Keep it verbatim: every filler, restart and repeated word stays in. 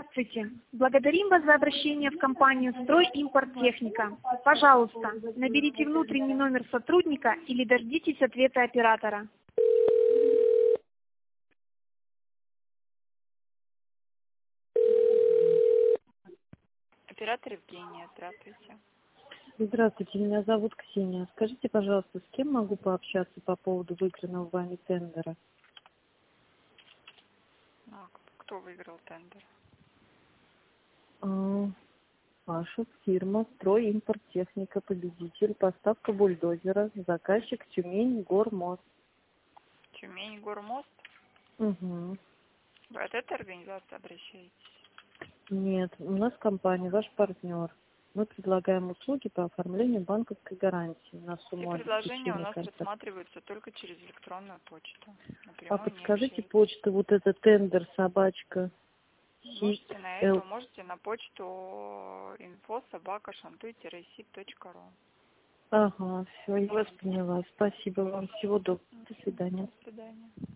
Здравствуйте. Благодарим вас за обращение в компанию «Стройимпорттехника». Пожалуйста, наберите внутренний номер сотрудника или дождитесь ответа оператора. Оператор Евгения, здравствуйте. Здравствуйте, меня зовут Ксения. Скажите, пожалуйста, с кем могу пообщаться по поводу выигранного вами тендера? А, кто выиграл тендер? А, Ваша фирма «Стройимпорттехника», победитель, поставка бульдозера, заказчик Тюмень, Гормост. Тюмень, Гормост? Угу. Вы от этой организации обращаетесь? Нет, у нас компания, ваш партнер. Мы предлагаем услуги по оформлению банковской гарантии на Все сумму предложения у обеспечения нас контракта. рассматриваются только через электронную почту. А Напрямую не подскажите общаетесь. почту, вот это тендер, собачка, сик, Можете на л. эту, можете на почту инфо собака шантуй сип точка ру. Ага, все, я вас поняла. Спасибо вам. Всего доброго. До свидания. До свидания.